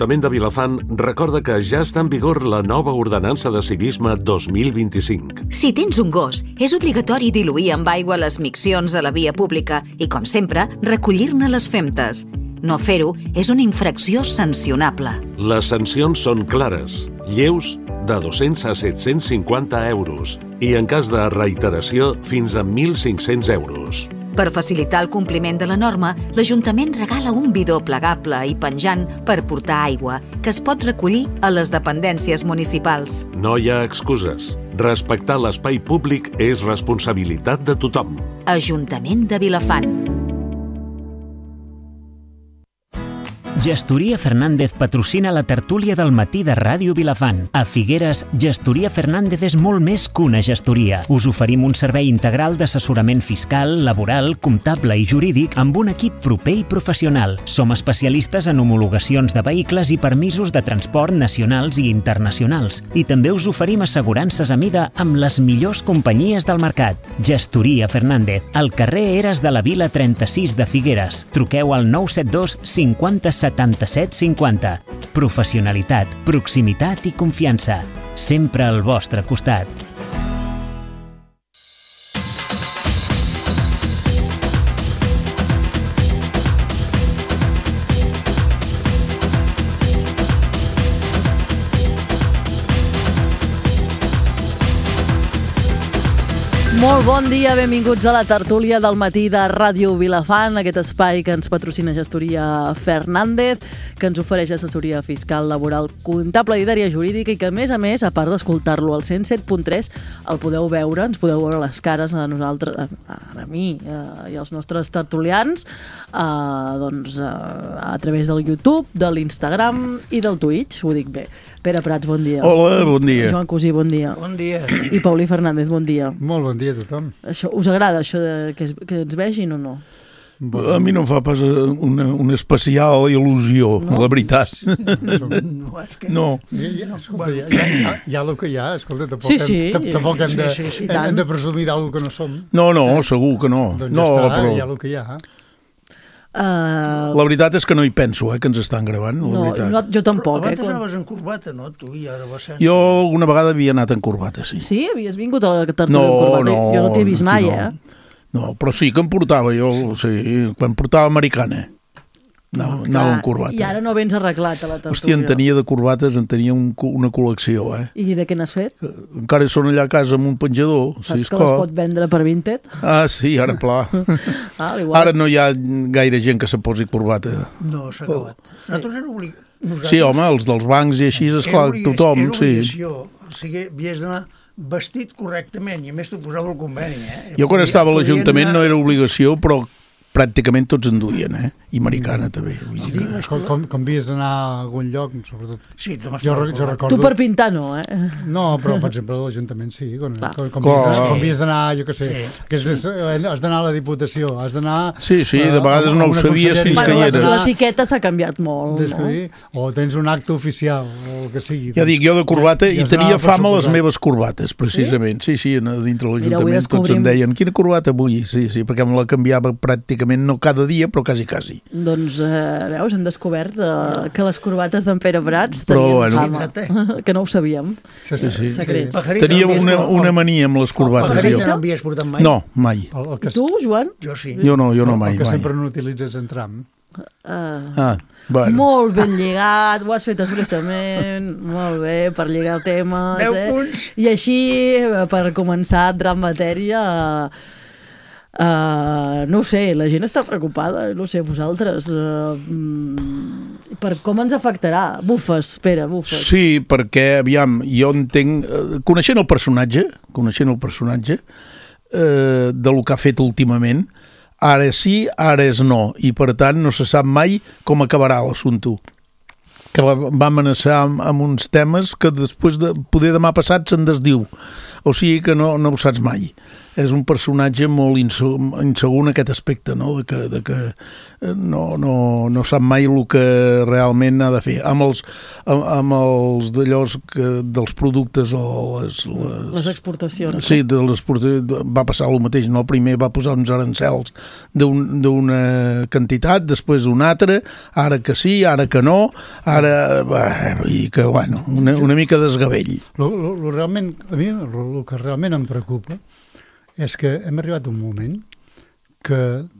L'Ajuntament de Vilafant recorda que ja està en vigor la nova ordenança de civisme 2025. Si tens un gos, és obligatori diluir amb aigua les miccions a la via pública i, com sempre, recollir-ne les femtes. No fer-ho és una infracció sancionable. Les sancions són clares, lleus, de 200 a 750 euros i, en cas de reiteració, fins a 1.500 euros. Per facilitar el compliment de la norma, l'Ajuntament regala un bidó plegable i penjant per portar aigua, que es pot recollir a les dependències municipals. No hi ha excuses. Respectar l'espai públic és responsabilitat de tothom. Ajuntament de Vilafant. Gestoria Fernández patrocina la tertúlia del matí de Ràdio Vilafant. A Figueres, Gestoria Fernández és molt més que una gestoria. Us oferim un servei integral d'assessorament fiscal, laboral, comptable i jurídic amb un equip proper i professional. Som especialistes en homologacions de vehicles i permisos de transport nacionals i internacionals. I també us oferim assegurances a mida amb les millors companyies del mercat. Gestoria Fernández, al carrer Eres de la Vila 36 de Figueres. Truqueu al 972 50 77 50. Professionalitat, proximitat i confiança. Sempre al vostre costat. Molt bon dia, benvinguts a la tertúlia del matí de Ràdio Vilafant, aquest espai que ens patrocina Gestoria Fernández, que ens ofereix assessoria fiscal, laboral, comptable i d'àrea jurídica i que, a més, a part d'escoltar-lo al 107.3, el podeu veure, ens podeu veure les cares a nosaltres, a mi i als nostres tertulians, a través del YouTube, de l'Instagram i del Twitch, ho dic bé. Pere Prats, bon dia. Hola, bon dia. Joan Cosí, bon dia. Bon dia. I Paulí Fernández, bon dia. Molt bon dia a tothom. Us agrada això de que ens vegin o no? A mi no em fa pas una especial il·lusió, no? La veritat. No. Hi ha el que hi ha, escolta, tampoc hem de presumir d'alguna que no som. No, segur que no. Doncs ja està, hi ha el que hi ha. La veritat és que no hi penso, que ens estan gravant. No, jo tampoc. Abans anaves en corbata, no? Tu i ara vas ser... Jo alguna vegada havia anat en corbata, sí. Sí? Havies vingut a la tertúlia en corbata? Jo no t'he vist mai, No, però sí que em portava, quan portava americana. Anava en corbata. I ara no vens arreglat a la tertúlia. Hòstia, en tenia de corbates, en tenia una col·lecció, I de què n'has fet? Encara són allà a casa amb un penjador. Saps que les pot vendre per Vinted? Ah, sí, ara pla. Ara no hi ha gaire gent que se posi corbata. No, s'ha acabat. Nosaltres era obligació. Sí, home, els dels bancs i així, esclar, tothom, sí. Era obligació, o sigui, havies d'anar vestit correctament, i a més t'ho posava el conveni, Jo quan estava a l'Ajuntament no era obligació, però pràcticament tots en duien, i americana també. Com havies d'anar a algun lloc, sobretot. Sí, jo recordo... Tu per pintar no, No, però per exemple a l'Ajuntament sí. Com havies d'anar, jo què sé, has d'anar a la Diputació, has d'anar... Sí, de vegades no ho sabies fins que hi eres. L'etiqueta s'ha canviat molt, o tens un acte oficial, o el que sigui. Ja dic, jo de corbata, i tenia fama les meves corbates, precisament. Sí, dintre l'Ajuntament tots em deien, quina corbata vull? Sí, perquè me la canviava pràcticament, no cada dia, però quasi. Doncs, veus, hem descobert que les corbates d'en Pere Prats tenien fama, que no ho sabíem. Secrets. Tenia una mania amb les corbates. Pajarita no havies portat mai? No, mai. I tu, Joan? Jo sí. Jo no mai. El que sempre n'utilitzes en tram. Molt ben lligat, ho has fet expressament, molt bé, per lligar el tema. 10 punts. I així, per començar a entrar en matèria... no ho sé, la gent està preocupada, no ho sé, vosaltres per com ens afectarà. Bufes, Pere, bufes. Sí, perquè, aviam, jo entenc, coneixent el personatge del que ha fet últimament, ara sí, ara és no, i per tant no se sap mai com acabarà l'assumpte, que va amenaçar amb uns temes que després de poder demà passat se'n desdiu, o sigui que no ho saps mai. és un personatge molt insegur en aquest aspecte, no? De que no sap mai el que realment ha de fer. Amb els d'allòs dels productes o les exportacions. Sí, va passar el mateix, no? Primer va posar uns arancels d'una quantitat, després una altra, ara que sí, ara que no, i que, bueno, una mica desgavell. Realment, a mi el que realment em preocupa és que hem arribat a un moment que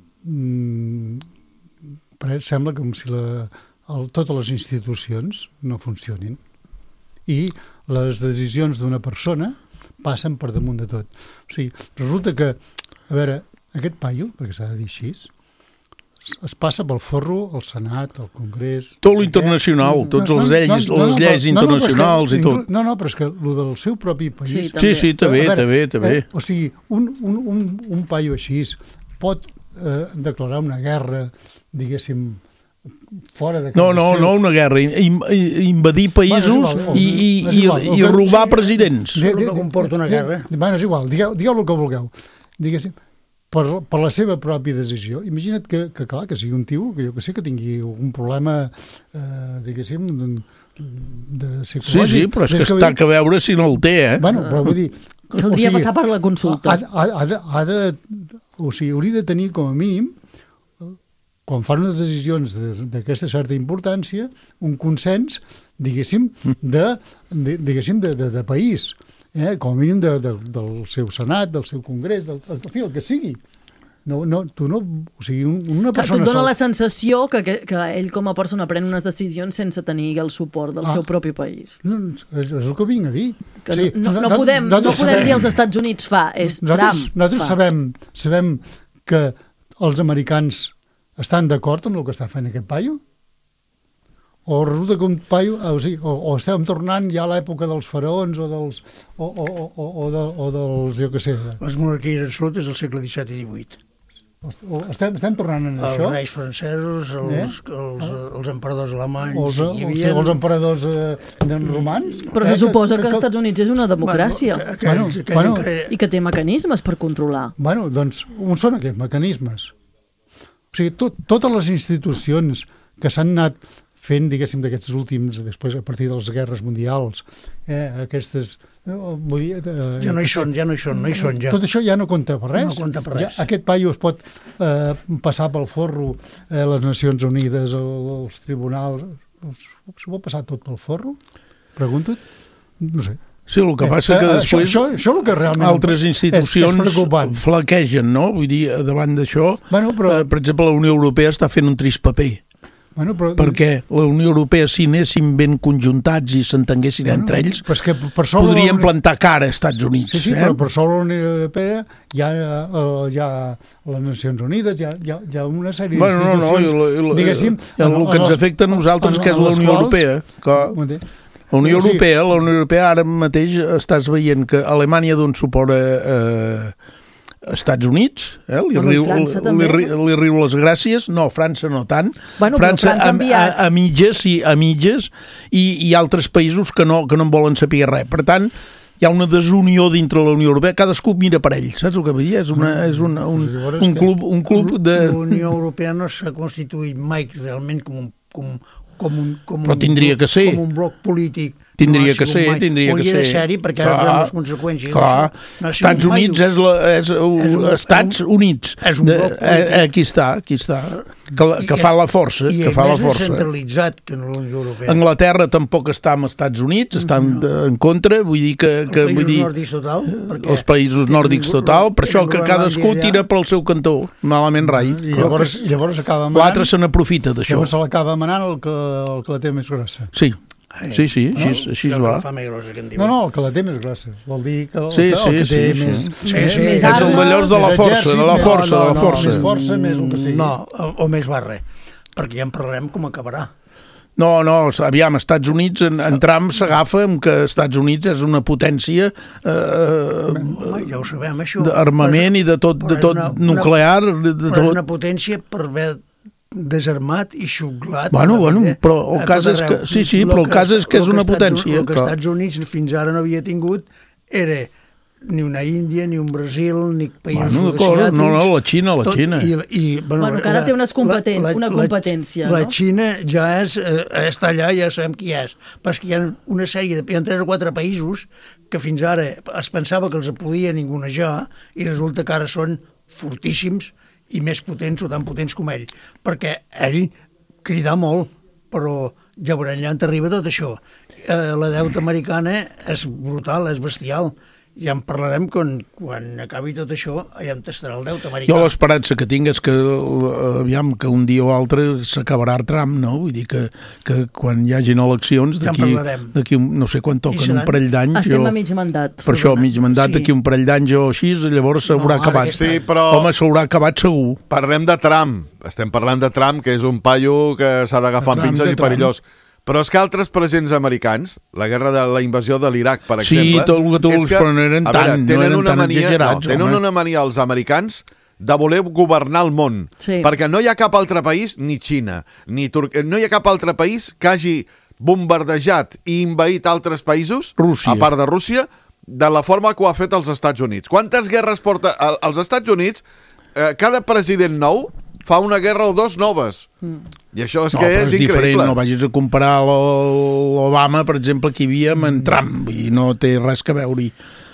sembla com si totes les institucions no funcionin i les decisions d'una persona passen per damunt de tot. O sigui, resulta que, a veure, aquest paio, perquè s'ha de dir així, es passa pel forro al Senat, al Congrés... Tot l'internacional, tots les lleis internacionals i tot. No, però és que el del seu propi país... Sí, també. O sigui, un paio així pot declarar una guerra, diguéssim, fora de casa seu. No una guerra, invadir països i robar presidents. No comporta una guerra. Bueno, és igual, digueu el que vulgueu. Diguéssim, per la seva pròpia decisió. Imagina't que sigui un tio, que jo que sé, que tingui un problema, diguéssim, de psicològic. Sí, però és que està a veure si no el té, Bueno, però vull dir... Caldria passar per la consulta. Hauria de tenir, com a mínim, quan fan unes decisions d'aquesta certa importància, un consens, diguéssim, de país. Com a mínim del seu Senat, del seu Congrés, el que sigui. O sigui, una persona... Tu dona la sensació que ell com a persona pren unes decisions sense tenir el suport del seu propi país. No, és el que vinc a dir. No podem dir els Estats Units fa, és Trump. Nosaltres sabem que els americans estan d'acord amb el que està fent aquest paio? O resulta que un paio... O estem tornant ja a l'època dels faraons o dels... jo què sé... Les monarquies absolutes del segle XVII i XVIII. Estem tornant en això? Els reis francesos, els emperadors alemanys... Els emperadors romans? Però se suposa que els Estats Units és una democràcia. I que té mecanismes per controlar. Bueno, doncs, on són aquests mecanismes? O sigui, totes les institucions que s'han anat fent, diguéssim, d'aquests últims, després a partir de les guerres mundials, aquestes... Ja no hi són. Tot això ja no compta per res. No compta per res. Aquest paio es pot passar pel forro les Nacions Unides, els tribunals... S'ho pot passar tot pel forro? Pregunta't? No sé. Sí, el que passa que després això el que realment altres institucions flaquegen, no? Vull dir, davant d'això, per exemple, la Unió Europea està fent un trist paper. Perquè la Unió Europea, si anessin ben conjuntats i s'entenguessin entre ells, podrien plantar cara als Estats Units. Sí, però per sobre la Unió Europea hi ha les Nacions Unides, hi ha una sèrie d'institucions, diguéssim... El que ens afecta a nosaltres, que és la Unió Europea. La Unió Europea ara mateix estàs veient que Alemanya dona suport a Estats Units, li riu les gràcies, no, França no tant, França a mitges i altres països que no en volen saber res. Per tant, hi ha una desunió dintre la Unió Europea, cadascú mira per ell, saps el que vull dir? És un club de... La Unió Europea no s'ha constituït mai realment però tindria que ser. Com un bloc polític. Tindria que ser. Hauria de ser-hi perquè ara veiem les conseqüències. Clar, Estats Units és Estats Units. És un bloc polític. Aquí està. Que fa la força. I és més descentralitzat que la Unió Europea. Anglaterra tampoc està amb Estats Units, estan en contra, vull dir que... Els països nòrdics total, per això que cadascú tira pel seu cantó, malament rai. Llavors acaba manant... L'altre se n'aprofita d'això. Llavors se l'acaba manant el que la té més grossa. Sí, així va. No, el que la té més grossa. Vol dir que el que té més... És el d'allòs de la força, Més força, més el que sigui. No, o més barre, perquè ja en parlarem com acabarà. No, aviam, Estats Units, en Trump s'agafa amb que Estats Units és una potència ja ho sabem, això. D'armament i de tot nuclear. Però és una potència per haver desarmat i xuclat. Bueno, però el cas és que... Sí, però el cas és que és una potència. El que els Estats Units fins ara no havia tingut era ni una Índia, ni un Brasil, ni països asiàtics. No, la Xina. Que ara té una competència. La Xina ja està allà, ja sabem qui és. Però és que hi ha una sèrie, hi ha 3 o 4 països que fins ara es pensava que els podia ningunejar i resulta que ara són fortíssims i més potents o tan potents com ell. Perquè ell crida molt, però ja veurem allà on arriba tot això. La deuta americana és brutal, és bestial. Ja en parlarem quan acabi tot això, ja em tastarà el deute americà. Jo l'esperança que tinc és que, aviam, que un dia o altre s'acabarà Trump, no? Vull dir que quan hi hagin eleccions, d'aquí no sé quan toquen, un parell d'anys... Estem a mig mandat. Per això, mig mandat, d'aquí un parell d'anys o així, llavors s'haurà acabat. Sí, però... Home, s'haurà acabat segur. Parlem de Trump. Estem parlant de Trump, que és un paio que s'ha d'agafar amb pinces i perillós. Però és que altres presidents americans, la guerra de la invasió de l'Iraq, per exemple... Sí, tot el que tu vols, però no eren tan exagerats. Tenen una mania els americans de voler governar el món. Perquè no hi ha cap altre país, ni Xina, ni Turquia, no hi ha cap altre país que hagi bombardejat i invaït altres països, a part de Rússia, de la forma que ho ha fet els Estats Units. Quantes guerres porta... Els Estats Units, cada president nou fa una guerra o 2 noves. I això és que és increïble. Diferent, no vagis a comparar l'Obama, per exemple, que hi havia amb en Trump, i no té res que veure-hi.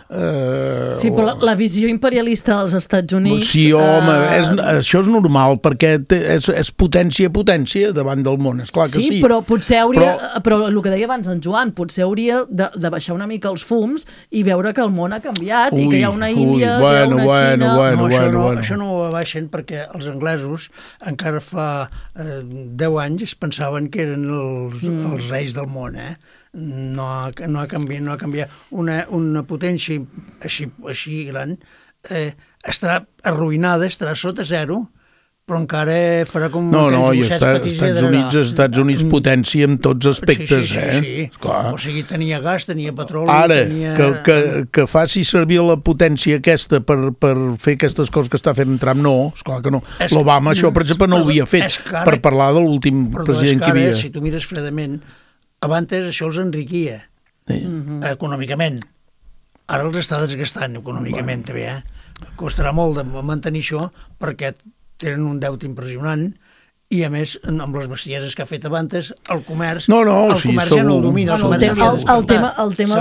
Sí, però la visió imperialista dels Estats Units... Sí, home, això és normal, perquè és potència davant del món, esclar que sí. Sí, però potser hauria... Però el que deia abans en Joan, potser hauria de baixar una mica els fums i veure que el món ha canviat i que hi ha una Índia, hi ha una Xina... Això no ho abaixen perquè els anglesos encara fa 10 anys es pensaven que eren els reis del món, no ha canviat. Una potència així gran estarà arruïnada, estarà sota zero, però encara farà com... No, i Estats Units potència en tots aspectes, Sí. O sigui, tenia gas, tenia petroli... Ara, que faci servir la potència aquesta per fer aquestes coses que està fent Trump, no, esclar que no. L'Obama, això, per exemple, no ho havia fet, per parlar de l'últim president que hi havia. Si tu mires fredament, abans això els enriquia, econòmicament. Ara els està desgastant econòmicament, també, Costarà molt de mantenir això perquè tenen un deute impressionant i, a més, amb les bestieses que ha fet abans, el comerç ja no el domina. El tema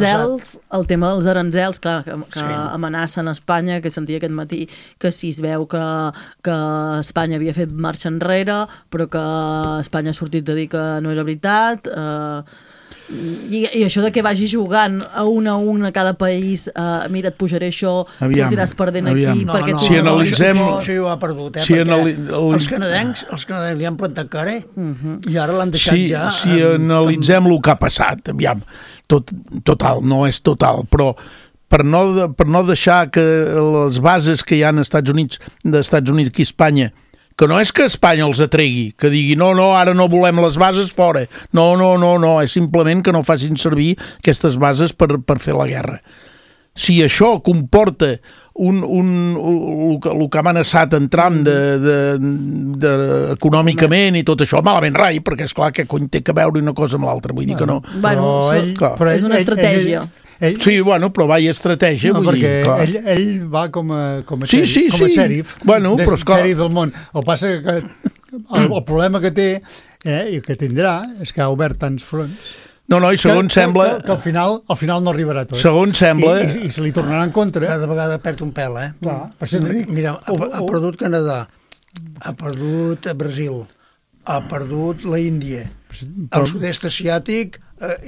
dels aranzels, clar, que amenacen Espanya, que sentia aquest matí que si es veu que Espanya havia fet marxa enrere, però que Espanya ha sortit a dir que no era veritat... I això de que vagi jugant a un a cada país, mira, et pujaré això, sortiràs perdent aquí, perquè tu... Si analitzem... Això ja ho ha perdut, perquè els canadencs li han plantat cara i ara l'han deixat ja... Si analitzem el que ha passat, aviam, total, no és total, però per no deixar que les bases que hi ha als Estats Units aquí a Espanya, que no és que Espanya els atregui, que digui no, ara no volem les bases fora. No, és simplement que no facin servir aquestes bases per fer la guerra. Si això comporta el que ha amenaçat en Trump econòmicament i tot això, malament rai, perquè esclar que cony té que veure una cosa amb l'altra, vull dir que no. Però és una estratègia. Sí, però va, hi ha estratègia. Perquè ell va com a xèrif, xèrif del món. El passa que el problema que té i que tindrà és que ha obert tants fronts. No, i segons sembla... Que al final no arribarà tot. Segons sembla... I se li tornarà en contra. Cada vegada perd un pèl, Clar, per això t'ho dic. Mira, ha perdut Canadà, ha perdut Brasil, ha perdut la Índia, el sud-est asiàtic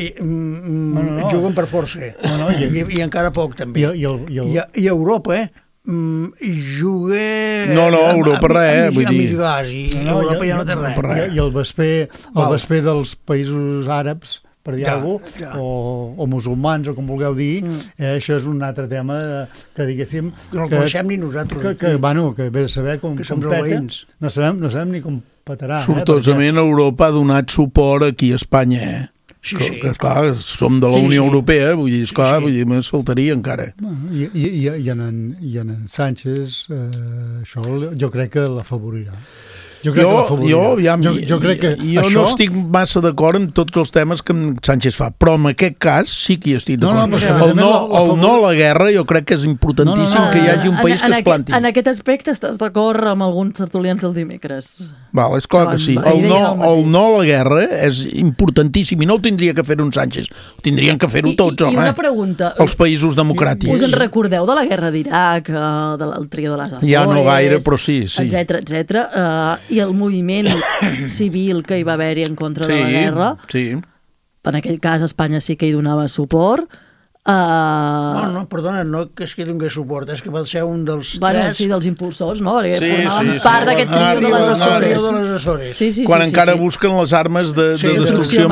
juguen per força. I encara poc, també. I Europa, i juga... Europa res, vull dir... I Europa ja no té res. I el vesper dels països àrabs, per dir alguna cosa, o musulmans, o com vulgueu dir, això és un altre tema que, diguéssim... Que no el coneixem ni nosaltres. Que ve a saber com peta. No sabem ni com petarà. Sortosament Europa ha donat suport aquí a Espanya, Sí. Que esclar, som de la Unió Europea, vull dir, esclar, vull dir, més faltaria encara. I en Sánchez, això jo crec que l'afavorirà. Jo crec que l'afavoriria. Jo crec que jo no estic massa d'acord amb tots els temes que Sánchez fa, però en aquest cas sí que hi estic d'acord. El no a la guerra jo crec que és importantíssim que hi hagi un país que es planti. En aquest aspecte estàs d'acord amb alguns tertulians del dimecres? Val, és clar que sí. El no a la guerra és importantíssim i no ho tindria que fer un Sánchez, ho tindrien que fer-ho tots, home. I una pregunta. Els països democràtics. Us en recordeu de la guerra d'Iraq, del trio de les Azores? Ja no gaire, però sí. Etcètera. I el moviment civil que hi va haver-hi en contra de la guerra. Sí. En aquell cas Espanya sí que hi donava suport. Perdona, no que es que donés suport, és que va ser un dels tres... Sí, dels impulsors, no? Perquè formaven part d'aquest trio de les Azores. Quan encara busquen les armes de destrucció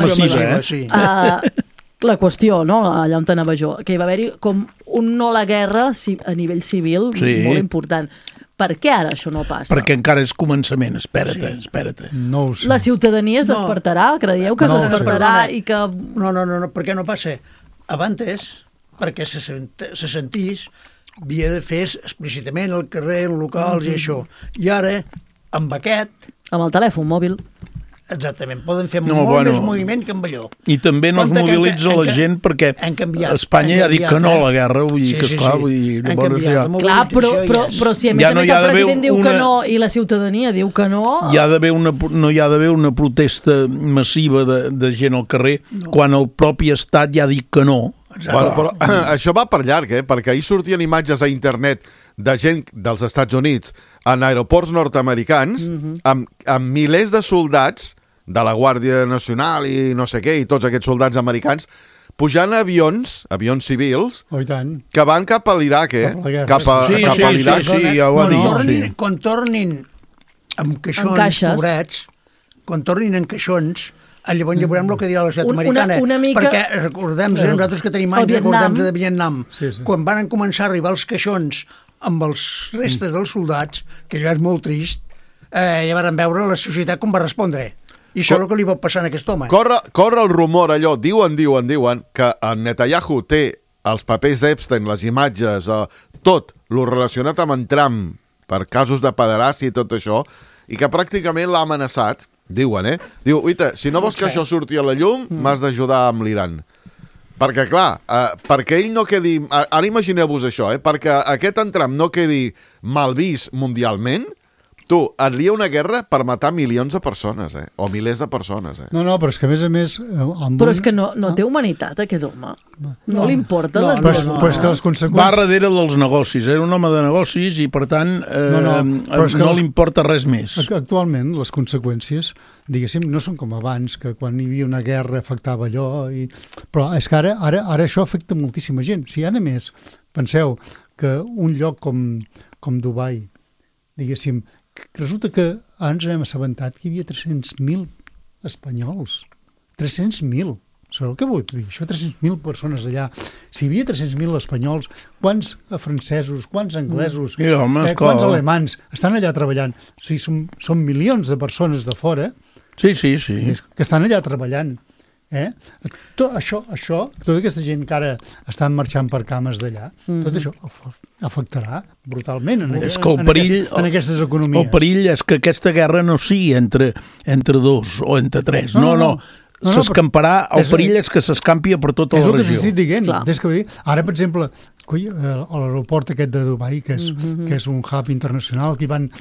massiva. La qüestió, no? Allà on anava jo, que hi va haver-hi com un no a la guerra a nivell civil molt important. Per què ara això no passa? Perquè encara és començament, espera't. No ho sé. La ciutadania es despertarà? Creieu que es despertarà i que... No, per què no passa? Abans, perquè se sentís, havia de fer explícitament al carrer, en locals i això. I ara, amb aquest... Amb el telèfon mòbil. Exactament, poden fer molt més moviment que amb allò. I també no es mobilitza la gent perquè Espanya ja ha dit que no a la guerra, vull dir que esclar, vull dir... Clar, però si a més el president diu que no i la ciutadania diu que no... No hi ha d'haver una protesta massiva de gent al carrer quan el propi estat ja ha dit que no. Però això va per llarg, perquè ahir sortien imatges a internet de gent dels Estats Units en aeroports nord-americans amb milers de soldats de la Guàrdia Nacional i no sé què, i tots aquests soldats americans pujant a avions civils que van cap a l'Iraq, cap a l'Iraq. Sí, ja ho ha dit. Quan tornin amb caixons pobrets, quan tornin en caixons, llavors ja veurem el que dirà la societat americana, perquè recordem, nosaltres que tenim anys, recordem de Vietnam, quan van començar a arribar els caixons amb els restes dels soldats, que allò és molt trist, ja van veure la societat com va respondre. I això és el que li va passar a aquest home. Corre el rumor allò, diuen que en Netanyahu té els papers d'Epstein, les imatges, tot el relacionat amb en Trump per casos de pederàcia i tot això, i que pràcticament l'ha amenaçat, diuen, Diu, uita, si no vols que això surti a la llum, m'has d'ajudar amb l'Iran. Perquè, clar, perquè ell no quedi... Ara imagineu-vos això, perquè aquest en Trump no quedi mal vist mundialment, tu, et lia una guerra per matar milions de persones, o milers de persones. No, però és que a més... Però és que no té humanitat, aquest home. No li importa les coses. Però és que les conseqüències... Va darrere dels negocis, era un home de negocis i, per tant, no li importa res més. Actualment, les conseqüències, diguéssim, no són com abans, que quan hi havia una guerra afectava allò, però és que ara això afecta moltíssima gent. Si a més, penseu que un lloc com Dubai, diguéssim, resulta que ens hem assabentat que hi havia 300.000 espanyols. 300.000. Sabeu què vull dir? Això, 300.000 persones allà. Si hi havia 300.000 espanyols, quants francesos, quants anglesos, quants alemans estan allà treballant? O sigui, són milions de persones de fora que estan allà treballant. Tot això, tota aquesta gent que ara estan marxant per cames d'allà, tot això afectarà brutalment en aquestes economies. El perill és que aquesta guerra no sigui entre dos o entre tres. No. S'escamparà, el perill és que s'escampi per tota la regió. És el que t'estic dient. Ara, per exemple, a l'aeroport aquest de Dubai, que és un hub internacional, que van...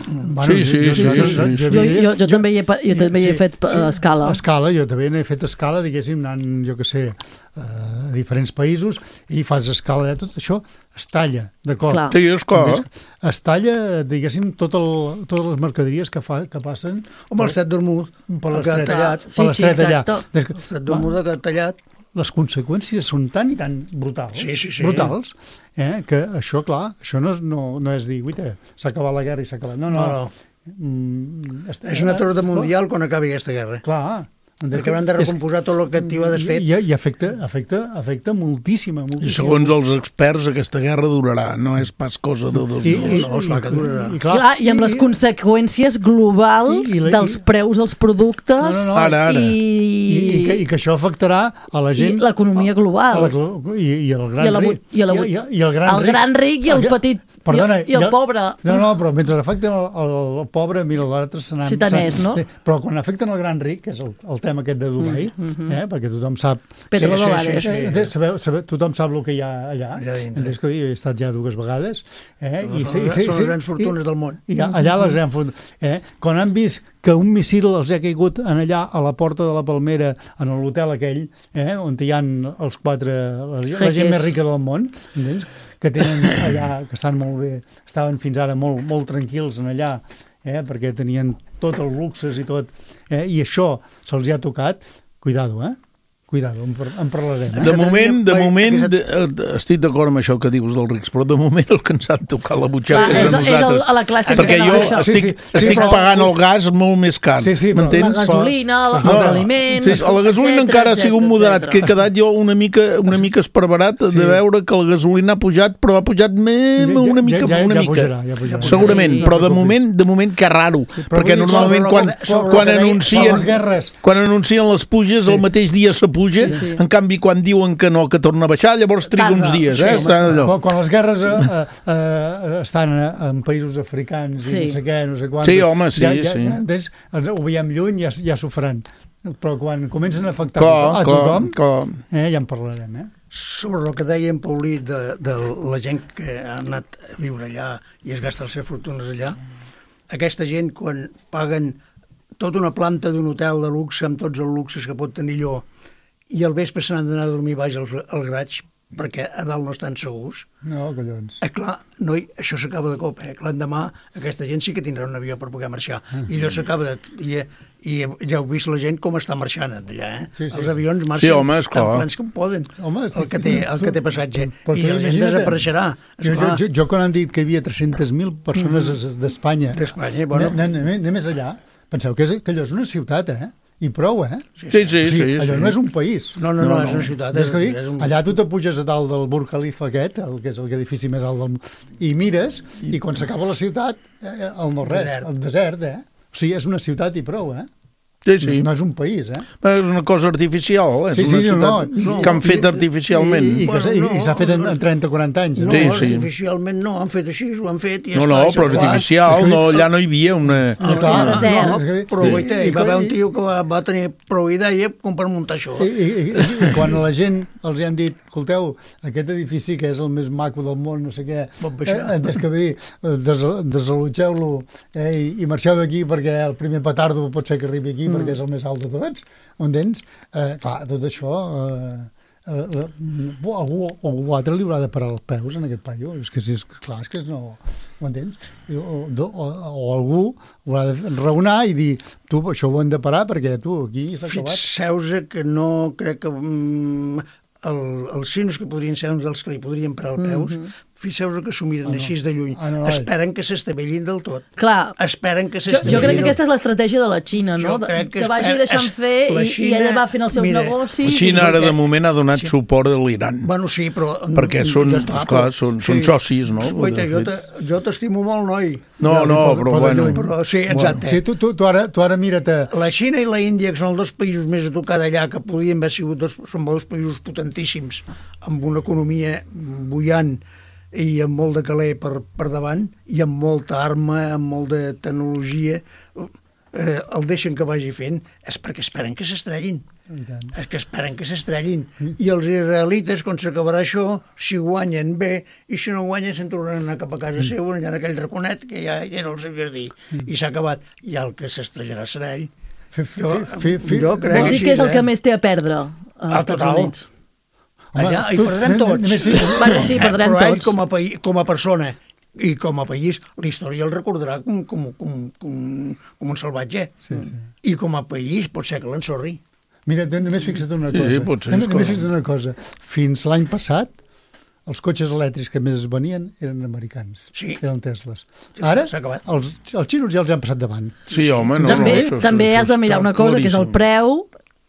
Jo també hi he fet escala. Jo també n'he fet escala, diguéssim, anant, jo què sé, a diferents països, i fas escala allà, tot això es talla, d'acord? Sí, és clar. Es talla, diguéssim, totes les mercaderies que passen... Home, l'Estret d'Hormuz, per l'Estret tallat. Sí, exacte. L'Estret d'Hormuz ha tallat. Les conseqüències són tan i tan brutals, brutals, que això, clar, això no és dir, uita, s'ha acabat la guerra i s'ha acabat. No. És una torta mundial quan acabi aquesta guerra. Clar, Perquè hauran de recomposar tot el que t'hi ha desfet. I afecta moltíssima. I segons els experts aquesta guerra durarà, no és pas cosa de 2 dies. No, clar que durarà. I amb les conseqüències globals dels preus dels productes i que això afectarà a la gent... I l'economia global. I el gran ric. El gran ric i el petit... I el pobre. No, però mentre afecten el pobre, mira, l'altre se n'han... Si tant és, no? Però quan afecten el gran ric, que és el tema aquest de Dubai, perquè tothom sap... Petrodòlars. Tothom sap el que hi ha allà. He estat ja 2 vegades. Són les grans fortunes del món. I allà les grans fortunes. Quan han vist que un missil els ha caigut allà a la porta de la Palmera, en l'hotel aquell, on hi ha els 4... la gent més rica del món, entens? Que tenen allà, que estan molt bé, estaven fins ara molt tranquils en allà, perquè tenien tot els luxes i tot, i això se'ls ha tocat, cuidado, en parlarem. De moment, estic d'acord amb això que dius dels rics, però de moment el que ens han tocat la butxaca és a nosaltres. A la classe perquè jo estic pagant el gas molt més car, m'entens? La gasolina, els aliments... La gasolina encara ha sigut moderat, que he quedat jo una mica esparverat de veure que la gasolina ha pujat, però ha pujat una mica. Segurament, però de moment que raro, perquè normalment quan anuncien les puges el mateix dia s'apuja. En canvi, quan diuen que no, que torna a baixar, llavors triga uns dies. Quan les guerres estan en països africans i no sé què, no sé quant... Sí, home, sí. Ho veiem lluny, ja s'ho faran. Però quan comencen a afectar a tothom, ja en parlarem, Sobre el que deia en Paulí de la gent que ha anat a viure allà i es gasta les seves fortunes allà, aquesta gent, quan paguen tota una planta d'un hotel de luxe amb tots els luxes que pot tenir allò, i al vespre se n'han d'anar a dormir baix al graig perquè a dalt no estan segurs. No, collons. Clar, noi, això s'acaba de cop, L'endemà aquesta gent sí que tindrà un avió per poder marxar. I allò s'acaba de... I ja heu vist la gent com està marxant d'allà, Els avions marxen tan plans com poden, el que té passatge. I la gent desapareixerà. Jo quan han dit que hi havia 300.000 persones d'Espanya, anem més allà, penseu que allò és una ciutat, i prou, Sí. Allò no és un país. No, és una ciutat. Allà tu te puges a dalt del Burj Khalifa aquest, que és l'edifici més alt del món, i mires, i quan s'acaba la ciutat, el no-res, el desert, O sigui, és una ciutat i prou, Sí. No és un país, És una cosa artificial, és una ciutat que han fet artificialment. I s'ha fet en 30-40 anys. No, artificialment no, han fet així, ho han fet i ja està. No, però artificial, allà no hi havia una... Però hi va haver un tio que va tenir prou idea com per muntar això. I quan a la gent els han dit, escolteu, aquest edifici que és el més maco del món, no sé què, des que ve, desallotgeu-lo i marxeu d'aquí perquè el primer petardo pot ser que arribi aquí perquè és el més alt de tots, entens? Clar, tot això algú altre li haurà de parar els peus en aquest paio, és que no ho entens? O algú haurà de raonar i dir, tu, això ho hem de parar perquè tu, aquí s'ha acabat. Fixeu-se que no crec que els sinos que podrien ser uns dels que li podrien parar els peus, fixeu-vos que s'ho miren així de lluny. Esperen que s'estavellin del tot. Clar. Esperen que s'estavellin. Jo crec que aquesta és l'estratègia de la Xina, no? Que vagi deixant fer i ella va fent els seus negocis. La Xina ara de moment ha donat suport a l'Iran. Bueno, sí, però... Perquè són socis, no? Oita, jo t'estimo molt, noi. No, però bueno. Sí, exacte. Tu ara mira't... La Xina i la Índia, que són els dos països més a tocar d'allà, que podrien haver sigut són dos països potentíssims, amb una economia bullant, i amb molt de caler per davant, i amb molta arma, amb molt de tecnologia, el deixen que vagi fent, és perquè esperen que s'estrellin. És que esperen que s'estrellin. I els israelites, quan s'acabarà això, si guanyen bé, i si no guanyen se'n tornaran a anar cap a casa seva, allà en aquell draconet, que ja era el seu jardí, i s'ha acabat. I el que s'estrellarà serà ell. Jo crec que és el que més té a perdre als Estats Units. Allà, i perdrem tots. Sí, perdrem tots. Com a persona i com a país, la història el recordarà com un salvatge. I com a país pot ser que l'ensorri. Mira, només fixa't una cosa. Només fixa't una cosa. Fins l'any passat, els cotxes elèctrics que més es venien eren americans. Eren Tesles. Ara, els xinos ja els han passat davant. Sí, home, no. També has de mirar una cosa, que és el preu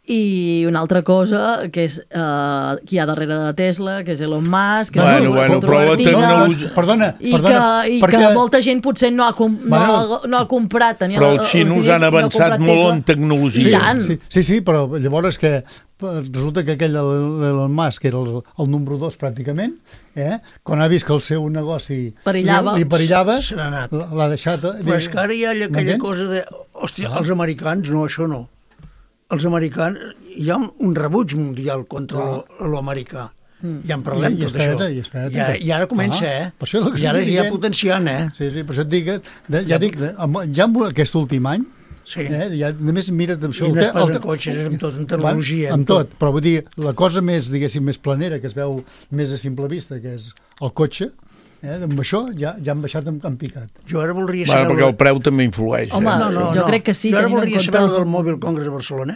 I una altra cosa, que és qui hi ha darrere de Tesla, que és Elon Musk, que però la tecnologia... Perdona, i que molta gent potser no ha comprat. Però els xinos han avançat molt en tecnologia. Sí, però llavors que resulta que aquell Elon Musk era el número 2 pràcticament, quan ha vist que el seu negoci li perillava, l'ha deixat... Però és que ara hi ha aquella cosa de... Hòstia, els americans, no, això no. Els americans, hi ha un rebuig mundial contra l'americà. Ja en parlem tot això. I ara comença, I ara ja potenciant, Sí, per això et dic, ja en aquest últim any, només mira't això. I no és pas en cotxes, és amb tot, en tecnologia. Amb tot, però vull dir, la cosa més, diguéssim, més planera, que es veu més a simple vista, que és el cotxe, amb això ja han baixat en picat. Jo ara voldria saber... Perquè el preu també influeix. Home, jo crec que sí. Jo ara voldria saber del Mobile Congress de Barcelona.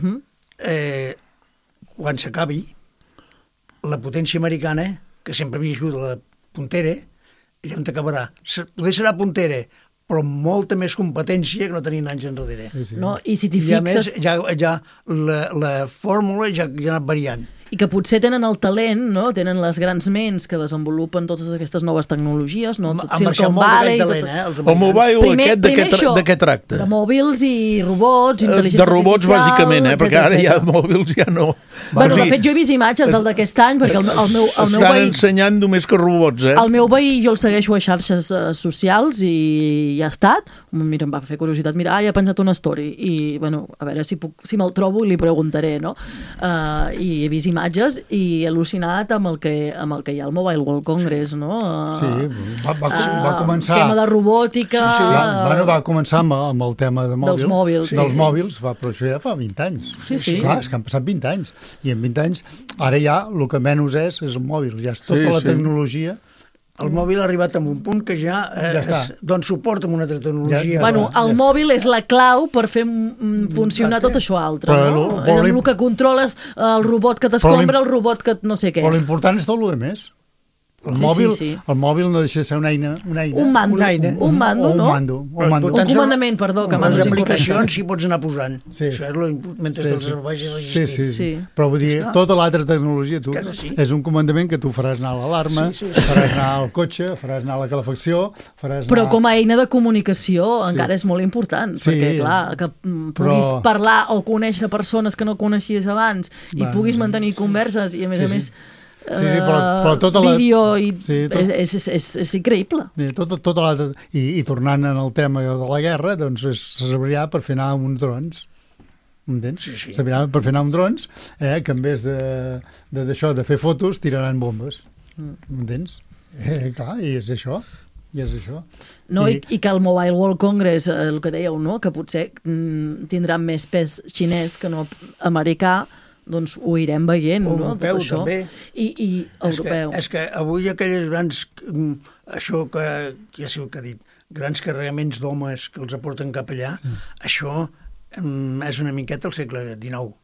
Quan s'acabi, la potència americana, que sempre havia sigut la puntera, allà on acabarà. Poder serà puntera, però amb molta més competència que no tenien anys enrere. No, i si t'hi fixes... I a més, ja la fórmula ja ha anat variant. I que potser tenen el talent, no? Tenen les grans ments que desenvolupen totes aquestes noves tecnologies, no? Silicon Valley... El mobile aquest, de què tracta? De mòbils i robots, intel·ligència artificial... De robots, bàsicament, perquè ara ja mòbils ja no... Bueno, de fet, jo he vist imatges del d'aquest any, perquè el meu veí... Estan ensenyant només que robots, El meu veí jo el segueixo a xarxes socials i ja ha estat. Mira, em va fer curiositat. Mira, ja ha penjat una story. I, bueno, a veure si me'l trobo i li preguntaré, no? I he vist imatges i he al·lucinat amb el que hi ha al Mobile World Congress, no? Sí, va començar... Tema de robòtica... Va començar amb el tema de mòbils. Dels mòbils. Dels mòbils, però això ja fa 20 anys. Sí. Clar, és que han passat 20 anys. I en 20 anys, ara ja el que menys és el mòbil. Ja és tota la tecnologia... El mòbil ha arribat a un punt que ja dona suport amb una altra tecnologia. Bueno, el mòbil és la clau per fer funcionar tot això altre, no? Amb el que controles el robot que t'escombra, el robot que no sé què. Però l'important és tot el més. El mòbil no deixa de ser una eina. Un mando, no? Un comandament, perdó. Que les aplicacions s'hi pots anar posant. Això és mentre te'ls vagis registrant. Sí. Però vull dir, tota l'altra tecnologia, tu, és un comandament que tu faràs anar l'alarma, faràs anar el cotxe, faràs anar la calefacció, faràs anar... Però com a eina de comunicació encara és molt important, perquè, clar, que puguis parlar o conèixer persones que no coneixies abans i puguis mantenir converses i, a més, però tota vídeo és increïble. I tornant al tema de la guerra, doncs se servirà per fer anar uns drons. M'entens? Servirà per fer anar uns drons que en vez d'això, de fer fotos, tiraran bombes. M'entens? Clar, i és això. No, i que el Mobile World Congress, el que dèieu, no? Que potser tindrà més pes xinès que no americà, doncs ho irem veient, no? Europeu, també. I europeu. És que avui aquelles grans, això que ja sé el que ha dit, grans carregaments d'homes que els aporten cap allà, això és una miqueta el segle XIX.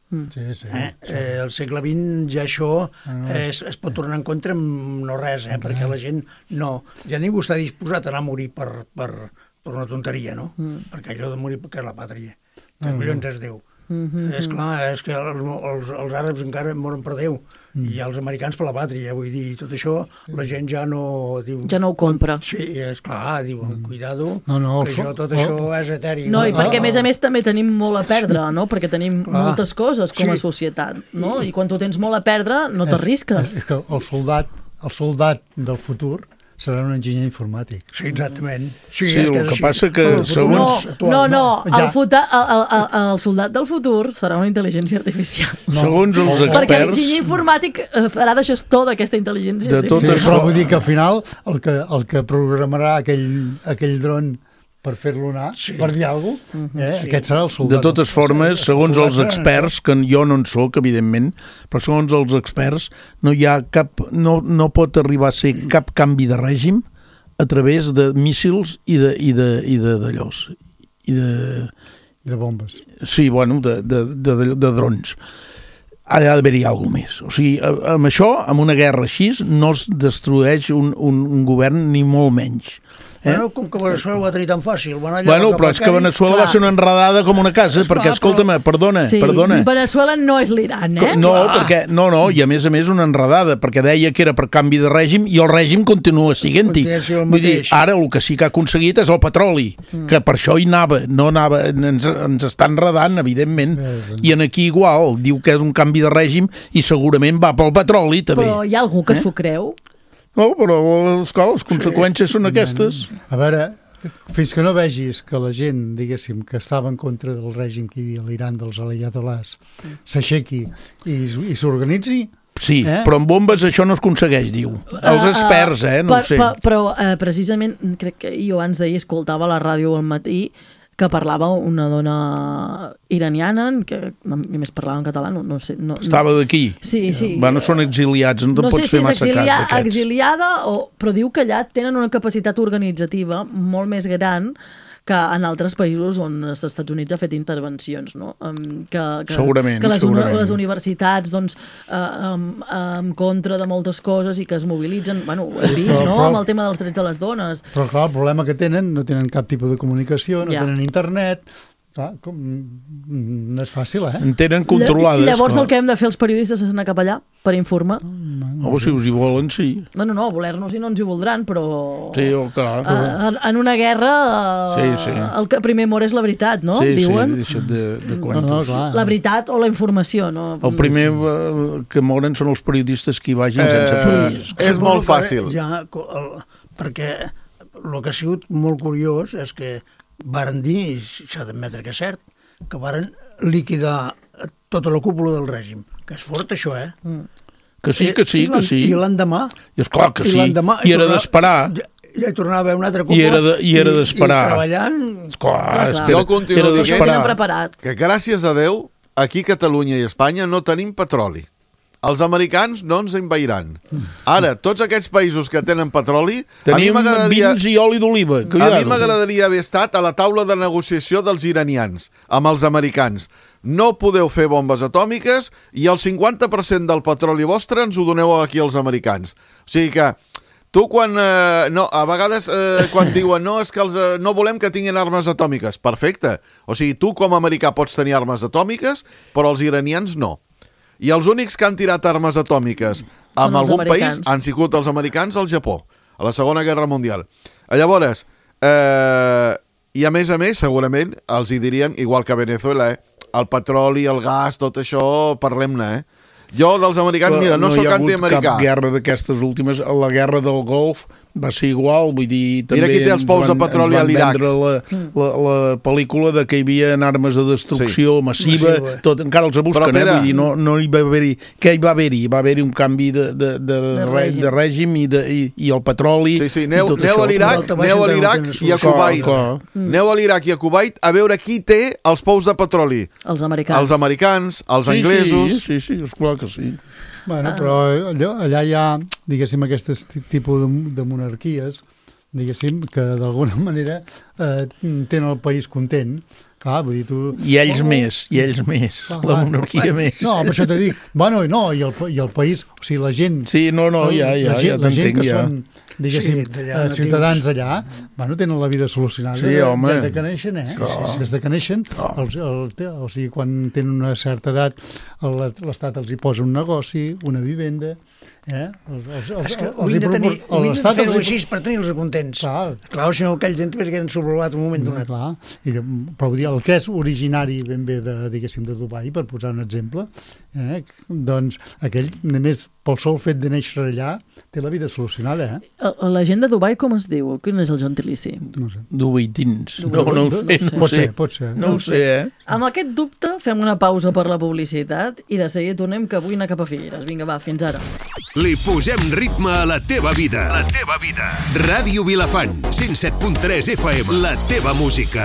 El segle XX ja això es pot tornar en contra amb no res, perquè la gent ja ningú està disposat a anar a morir per una tonteria, no? Perquè allò de morir per la pàtria, que collons és Déu. És clar, és que els àrabs encara moren per Déu i els americans per la pàtria, vull dir, tot això la gent ja no... Ja no ho compra. Sí, és clar, diu, cuidado, que tot això és eteri. No, i perquè a més també tenim molt a perdre, no? Perquè tenim moltes coses com a societat, no? I quan tu tens molt a perdre no t'arrisques. És que el soldat del futur serà un enginyer informàtic. Sí, exactament. Sí, el que passa que segons... El soldat del futur serà una intel·ligència artificial. Segons els experts... Perquè l'enginyer informàtic farà de gestor d'aquesta intel·ligència artificial. Però vull dir que al final el que programarà aquell dron per fer-lo anar, per dir alguna cosa, aquest serà el soldat. De totes formes, segons els experts, que jo no en soc, evidentment, però segons els experts, no hi ha no pot arribar a ser cap canvi de règim a través de míssils i d'allòs. De bombes. Sí, bueno, de drons. Ha d'haver-hi alguna cosa més. O sigui, amb això, amb una guerra així, no es destrueix un govern ni molt menys. Bueno, com que Venezuela ho va tenir tan fàcil. Bueno, però és que Venezuela va ser una enredada com una casa, perquè, escolta'm, perdona. Venezuela no és l'Iran, No, perquè, i a més una enredada, perquè deia que era per canvi de règim i el règim continua siguent-hi. Vull dir, ara el que sí que ha aconseguit és el petroli, que per això hi anava, ens està enredant, evidentment, i en aquí igual, diu que és un canvi de règim i segurament va pel petroli, també. Però hi ha algú que s'ho creu? No, però les conseqüències són aquestes. A veure, fins que no vegis que la gent, diguéssim, que estava en contra del règim que hi havia a l'Iran dels ayatollahs, s'aixequi i s'organitzi... Sí, però amb bombes això no es aconsegueix, diu. Els experts, no ho sé. Però precisament, crec que jo abans d'ahir escoltava a la ràdio al matí que parlava una dona iraniana, que a més parlava en català, no sé... Estava d'aquí? Sí. Bueno, són exiliats, no te'n pots fer massa cas d'aquests. Exiliada, però diu que allà tenen una capacitat organitzativa molt més gran que en altres països on els Estats Units ha fet intervencions, no? Segurament. Que les universitats, doncs, en contra de moltes coses i que es mobilitzen, bueno, ho hem vist, no?, amb el tema dels drets de les dones. Però clar, el problema que tenen, no tenen cap tipus de comunicació, no tenen internet... Clar, no és fàcil, En tenen controlades. Llavors el que hem de fer els periodistes és anar cap allà per informar. Si us hi volen, sí. No, voler-nos i no ens hi voldran, però... Sí, clar. En una guerra el que primer mor és la veritat, no? Diuen. Sí, deixa't de cuentos. La veritat o la informació, no? El primer que moren són els periodistes que hi vagin sense... És molt fàcil. Perquè el que ha sigut molt curiós és que varen dir, s'ha d'admetre que és cert, que varen liquidar tota la cúpula del règim. Que és fort, això, Que sí. I l'endemà... I esclar que sí, i era d'esperar. Ja hi tornava a haver una altra cúpula. I era d'esperar. I treballant... Esclar, jo continuo dient que gràcies a Déu, aquí a Catalunya i Espanya no tenim petroli. Els americans no ens envairan. Ara, tots aquests països que tenen petroli... Tenim vins i oli d'oliva. A mi m'agradaria haver estat a la taula de negociació dels iranians, amb els americans. No podeu fer bombes atòmiques i el 50% del petroli vostre ens ho doneu aquí als americans. O sigui que... Tu quan... a vegades quan diuen no, és que no volem que tinguin armes atòmiques. Perfecte. O sigui, tu com a americà pots tenir armes atòmiques, però els iranians no. I els únics que han tirat armes atòmiques en algun país han sigut els americans al Japó, a la Segona Guerra Mundial. Llavors, i a més, segurament els hi dirien, igual que a Venezuela, el petroli, el gas, tot això, parlem-ne, Jo, dels americans, mira, no sóc antiamericà. No hi ha hagut cap guerra d'aquestes últimes. La guerra del Golf va ser igual, vull dir... Mira qui té els pous de petroli a l'Iraq. Ens van vendre la pel·lícula de que hi havia armes de destrucció massiva, tot, encara els busquen, vull dir, no hi va haver-hi... Què hi va haver-hi? Va haver-hi un canvi de règim i el petroli... Sí, aneu a l'Iraq i a Kuwait. Aneu a l'Iraq i a Kuwait a veure qui té els pous de petroli. Els americans. Els americans, els anglesos... Sí, esclar que sí. Bueno, però allà hi ha, diguéssim, aquest tipus de monarquies, diguéssim, que d'alguna manera tenen el país content. Clar, vull dir, tu... I ells més, la monarquia més. No, per això t'he dit, bueno, no, i el país, o sigui, la gent... Sí, no, ja t'entenc, la gent que són, diguéssim, ciutadans d'allà, bueno, tenen la vida solucionada des de que neixen, des de que neixen, o sigui, quan tenen una certa edat, l'Estat els hi posa un negoci, una vivenda, és que ho hem de fer-ho així per tenir-los contents. Clar, si no, aquell gent que han subrogat un moment donat. Clar, però vull dir, el que és originari ben bé de Dubai, per posar un exemple, doncs aquell, només pel sol fet de néixer allà, té la vida solucionada. La gent de Dubai com es diu? Quin és el gentilici? No sé. Dubaitins. No ho sé. Pot ser. No ho sé, Amb aquest dubte fem una pausa per la publicitat i de seguida tornem, que vull anar cap a Figueres. Vinga, va, fins ara. Li posem ritme a la teva vida. La teva vida. Ràdio Vilafant, 107.3 FM. La teva música.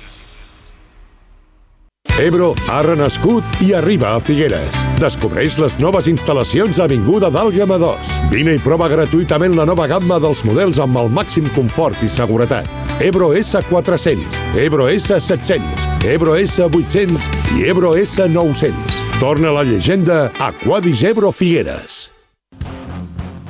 Ebro ha renascut i arriba a Figueres. Descobreix les noves instal·lacions a Avinguda d'Àlguema 2. Vine i prova gratuïtament la nova gamma dels models amb el màxim confort i seguretat. Ebro S400, Ebro S700, Ebro S800 i Ebro S900. Torna la llegenda a Quadis Ebro Figueres.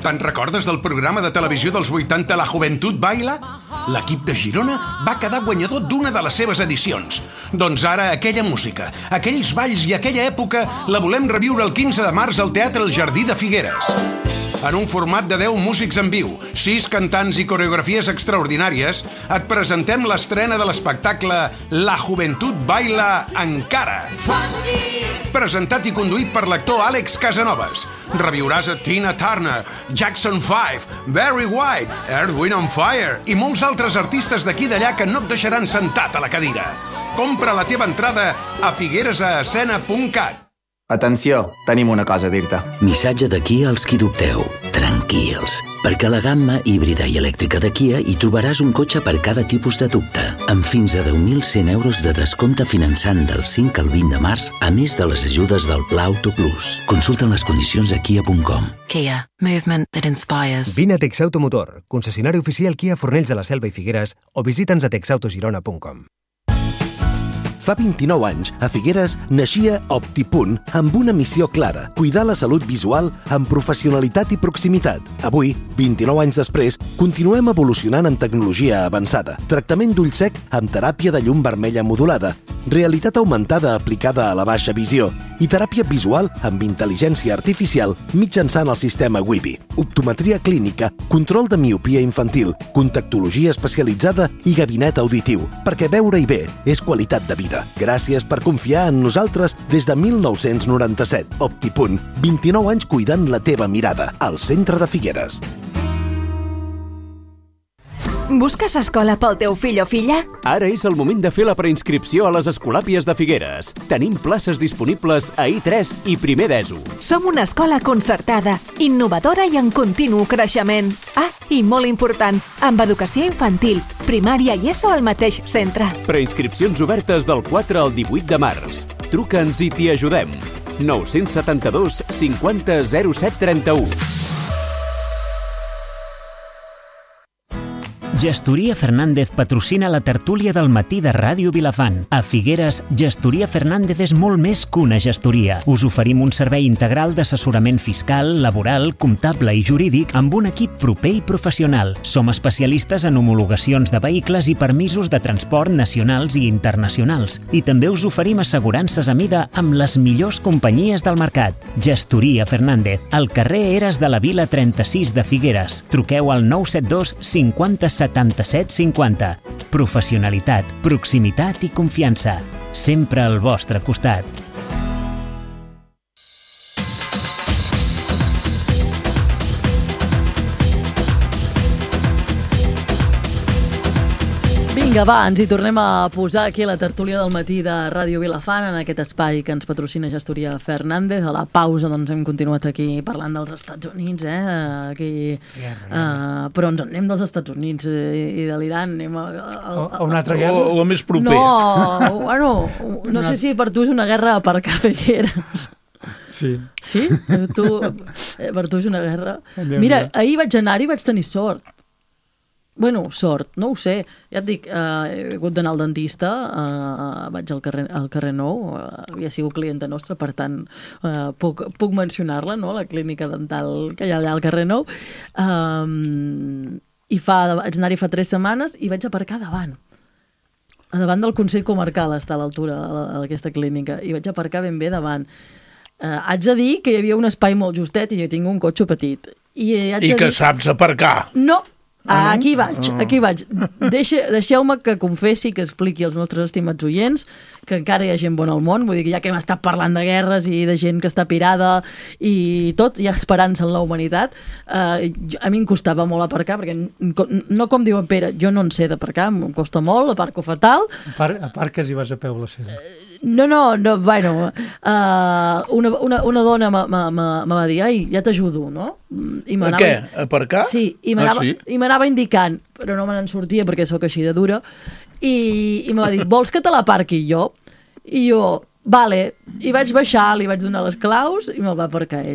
Te'n recordes del programa de televisió dels 80 La Juventud Baila? L'equip de Girona va quedar guanyador d'una de les seves edicions. Doncs ara aquella música, aquells balls i aquella època la volem reviure el 15 de març al Teatre El Jardí de Figueres. En un format de 10 músics en viu, 6 cantants i coreografies extraordinàries, et presentem l'estrena de l'espectacle La Juventud Baila Encara. Presentat i conduït per l'actor Àlex Casanovas. Reviuràs a Tina Turner, Jackson 5, Barry White, Earth, Wind and Fire i molts altres artistes d'aquí i d'allà que no et deixaran sentat a la cadira. Compra la teva entrada a figueresescena.cat. Atenció, tenim una cosa a dir-te. Missatge de Kia als qui dubteu. Tranquils, perquè a la gamma híbrida i elèctrica de Kia hi trobaràs un cotxe per cada tipus de dubte, amb fins a 10.100 euros de descompte finançant del 5 al 20 de març, a més de les ajudes del Pla Auto Plus. Consulta les condicions a kia.com. Kia, movement that inspires. Vine a Texautomotor, concessionari oficial Kia Fornells de la Selva i Figueres, o visita'ns a texautogirona.com. Fa 29 anys, a Figueres, naixia OptiPunt amb una missió clara, cuidar la salut visual amb professionalitat i proximitat. Avui, 29 anys després, continuem evolucionant en tecnologia avançada. Tractament d'ull sec amb teràpia de llum vermella modulada, realitat augmentada aplicada a la baixa visió i teràpia visual amb intel·ligència artificial mitjançant el sistema Wibi. Optometria clínica, control de miopia infantil, contactologia especialitzada i gabinet auditiu, perquè veure-hi bé és qualitat de vida. Gràcies per confiar en nosaltres des de 1997. OptiPunt, 29 anys cuidant la teva mirada, al centre de Figueres. Busques escola pel teu fill o filla? Ara és el moment de fer la preinscripció a les Escolàpies de Figueres. Tenim places disponibles a I3 i primer d'ESO. Som una escola concertada, innovadora i en continu creixement. Ah, i molt important, amb educació infantil, primària i ESO al mateix centre. Preinscripcions obertes del 4 al 18 de març. Truca'ns i t'hi ajudem. 972 50 07 31. Gestoria Fernández patrocina la tertúlia del matí de Ràdio Vilafant. A Figueres, Gestoria Fernández és molt més que una gestoria. Us oferim un servei integral d'assessorament fiscal, laboral, comptable i jurídic amb un equip proper i professional. Som especialistes en homologacions de vehicles i permisos de transport nacionals i internacionals. I també us oferim assegurances a mida amb les millors companyies del mercat. Gestoria Fernández, al carrer Eres de la Vila 36 de Figueres. Truqueu al 972 50 77 50. Professionalitat, proximitat i confiança. Sempre al vostre costat. Vinga, va, ens hi tornem a posar aquí a la tertúlia del matí de Ràdio Vilafant, en aquest espai que ens patrocina Gestoria Fernández. A la pausa doncs, hem continuat aquí parlant dels Estats Units, però ens anem dels Estats Units i de l'Iran. Anem a una altra guerra? O més proper. No, bueno, no sé si per tu és una guerra per què Figueres. Sí. Sí? Per tu és una guerra? Mira, ahir vaig anar-hi i vaig tenir sort. Bueno, sort, no ho sé. Ja et dic, he hagut d'anar al dentista, vaig al carrer Nou, havia sigut clienta nostra, per tant, puc mencionar-la, no?, la clínica dental que hi ha allà al carrer Nou. I vaig anar-hi fa 3 setmanes i vaig aparcar davant del Consell Comarcal, està a l'altura d'aquesta clínica, i vaig aparcar ben bé davant. Haig de dir que hi havia un espai molt justet i jo tinc un cotxe petit. I que saps aparcar. No! Aquí vaig. Deixeu-me que confessi, que expliqui als nostres estimats oients que encara hi ha gent bona al món, vull dir que ja que hem estat parlant de guerres i de gent que està pirada i tot, hi ha esperança en la humanitat. A mi em costava molt aparcar, perquè no com diu en Pere, jo no en sé d'aparcar, em costa molt, aparco fatal. Aparques i vas a peu la cera. No, bueno, una dona me va dir, ai, ja t'ajudo, no? A què? A aparcar? Sí, i m'anava indicant, però no me n'en sortia perquè sóc així de dura, i me va dir, vols que te l'aparqui jo? I jo, vale, i vaig baixar, li vaig donar les claus i me'l va aparcar ella.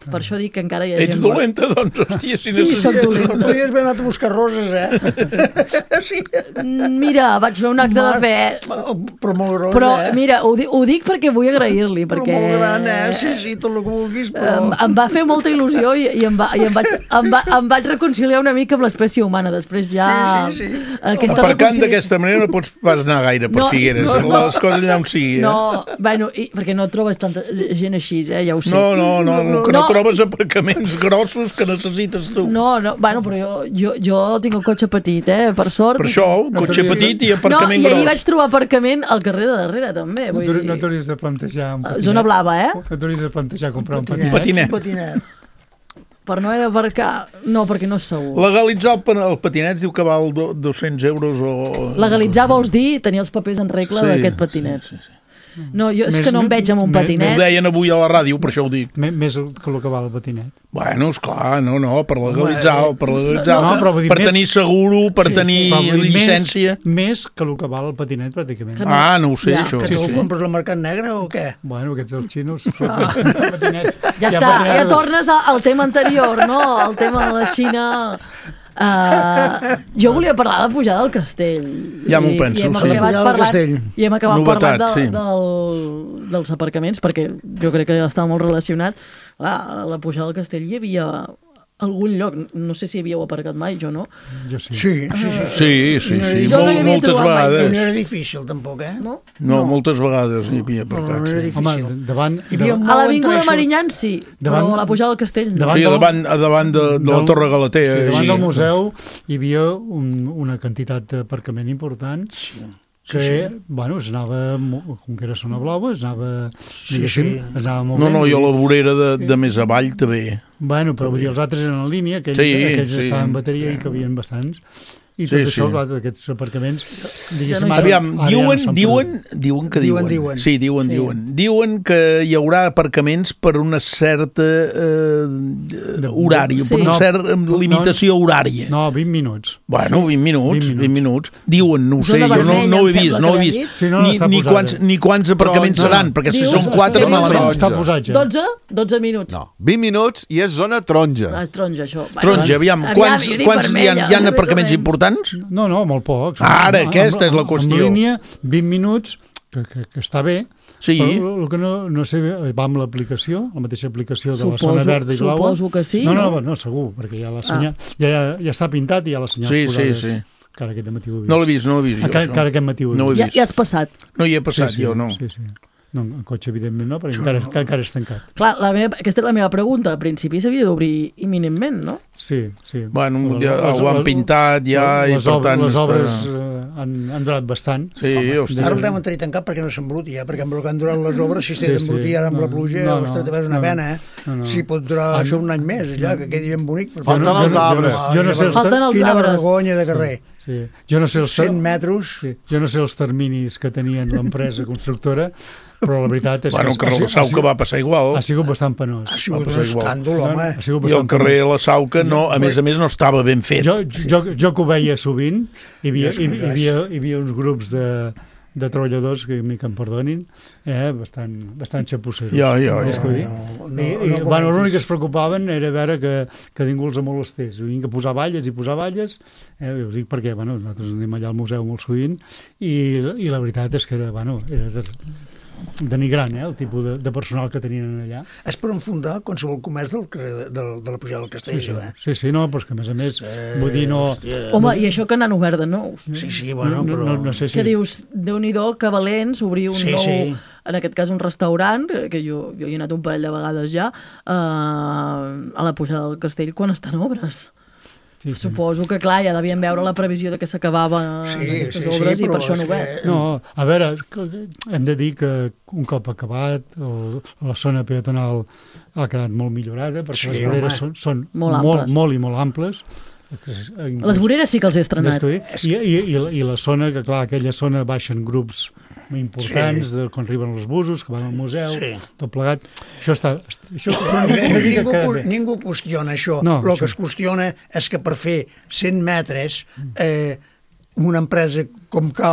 Per això dic que encara hi ha gent... Ets dolenta, doncs, hòstia, si Sí, soc dolenta. Podries haver anat a buscar roses, Sí. Mira, vaig fer un acte de fe. Però molt gros, Però, mira, ho dic perquè vull agrair-li, perquè... Però molt gran, Sí, tot el que vulguis, però... Em va fer molta il·lusió i em vaig reconciliar una mica amb l'espècie humana. Després ja... Sí. Aparcant d'aquesta manera no pots pas anar gaire per Figueres. Les coses allà on sigui. No, bueno, perquè no trobes tanta gent així, ja ho sé. No, que no trobes aparcaments grossos que necessites tu. No, bueno, però jo tinc el cotxe petit, per sort. Per això, cotxe petit i aparcament gros. I ahir vaig trobar aparcament al carrer de darrere, també. No t'hauries de plantejar un patinet. Zona blava, No t'hauries de plantejar comprar un patinet. Per no haver d'aparcar... No, perquè no és segur. Legalitzar el patinet diu que val 200 euros o... Legalitzar vols dir tenir els papers en regla d'aquest patinet. Sí. No, jo és que no em veig amb un patinet. Ens deien avui a la ràdio, per això ho dic. Més que el que val el patinet. Bueno, esclar, no, per legalitzar, per tenir seguro, per tenir llicència. Més que el que val el patinet, pràcticament. No ho sé, això. Que te'l compres al mercat negre o què? Bueno, aquests dels xinos. Ja està, ja tornes al tema anterior, no? El tema de la Xina... jo volia parlar de la pujada del castell. Ja m'ho penso, i hem acabat parlant dels aparcaments, perquè jo crec que estava molt relacionat. La pujada del castell hi havia algun lloc, no sé si havíeu aparcat mai, jo no. Jo sí. Sí, moltes vegades. No era difícil, tampoc, No, moltes vegades hi havia aparcat. Home, davant... A l'Avinguda Marinyan sí, però a la pujada del castell no. Sí, davant de la Torre Galatea. Davant del museu hi havia una quantitat d'aparcament important que, bueno, es anava, com que era zona blava, es anava, es anava molt bé. No, jo la vorera de més avall també. Bueno, però vull dir, els altres eren en línia, aquells estaven en bateria i cabien bastants. I tot això, clar, aquests aparcaments... Aviam, diuen que hi haurà aparcaments per una certa horari, per una certa limitació horària. No, 20 minuts. Bueno, 20 minuts. Diuen, no ho sé, jo no ho he vist. Ni quants aparcaments seran, perquè si són 4 malament. Està posat ja. 12 minuts. No, 20 minuts i és zona taronja. Taronja, això. Taronja, aviam, quants hi ha aparcaments importants? No, molt pocs. Ara, aquesta és la qüestió. En línia, 20 minuts, que està bé, sí. Però el que no sé, va amb l'aplicació, la mateixa aplicació de la zona verda i blaua. Suposo que sí. No, segur, perquè ja la senyal, ja està pintat i hi ha les senyals posades. Sí. Encara aquest matí ho he vist. No l'he vist. Encara aquest matí ho he vist. Ja has passat. No hi he passat, jo no. Sí. No, en cotxe, evidentment, no, perquè encara és tancat. Clar, aquesta és la meva pregunta. Al principi s'havia d'obrir imminentment, no? Sí. Bueno, ho han pintat ja i per tant... Les obres han durat bastant. Sí, hòstia. Ara el deuen tenir tancat perquè no s'embruti, perquè amb el que han durat les obres, si s'ha d'embrutir ara amb la pluja, ostres, és una pena, Si pot durar això un any més, allà, que quedi ben bonic. Falten els arbres. Quina vergonya de carrer. Sí. Jo no sé 100 metres. Sí. Jo no sé els terminis que tenien l'empresa constructora, però la veritat és que... Bueno, el carrer La Sauca va passar igual. Ha sigut bastant penós. Ha sigut un escàndol, home. I el carrer La Sauca, a més no estava ben fet. Jo que ho veia sovint, hi havia uns grups de treballadors, que em perdonin, bastant xapusseros. L'únic que es preocupaven era veure que ningú els molestés. Vinc a posar valles, ho dic perquè nosaltres anem allà al museu molt sovint, i la veritat és que era denigrant, el tipus de personal que tenien allà. És per enfundar qualsevol comerç de la pujada del castell. Sí, no, però és que a més, vull dir, no... Home, i això que n'han obert de nous. Sí, bueno, però... No sé si... Que dius, Déu-n'hi-do, que valents, obrir un nou... En aquest cas un restaurant, que jo hi he anat un parell de vegades ja, a la pujada del castell quan estan obres. Sí. Suposo que, clar, ja devien veure la previsió de que s'acabava aquestes obres i per això no ho veig. No, a veure, hem de dir que un cop acabat, la zona peatonal ha quedat molt millorada, perquè les voreres són molt i molt amples. Les voreres sí que els he estrenat. I la zona, que clar, aquella zona baixen grups importants, quan arriben els busos, que van al museu, tot plegat. Això està... Ningú qüestiona això. El que es qüestiona és que per fer 100 metres una empresa com cal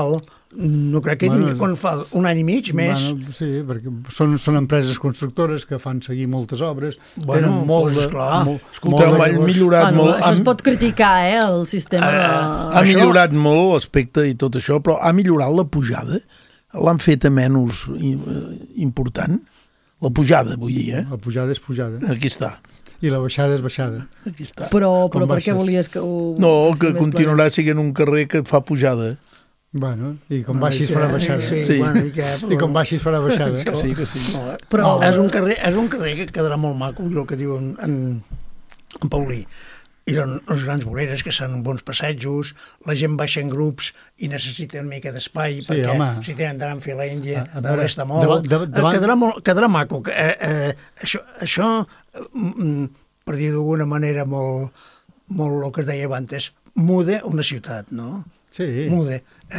no crec que quan fa un any i mig més. Sí, perquè són empreses constructores que fan seguir moltes obres. Bueno, escolteu, han millorat molt. Això es pot criticar, el sistema. Ha millorat molt l'aspecte i tot això, però ha millorat la pujada? L'han fet a menys important? La pujada, vull dir, La pujada és pujada. Aquí està. I la baixada és baixada. Aquí està. Però per què volies que ho... No, que continuarà sent un carrer que et fa pujada. Bueno, i com baixis farà baixada. Sí. I com baixis farà baixada. Sí que sí. Però és un carrer que quedarà molt maco, el que diu en Paulí. I les grans voreres, que són bons passejos, la gent baixa en grups i necessita una mica d'espai, perquè si tenen d'anar a fer la Índia molesta molt. Quedarà maco. Això, per dir d'alguna manera molt el que es deia abans, muda una ciutat, no? Sí. Muda.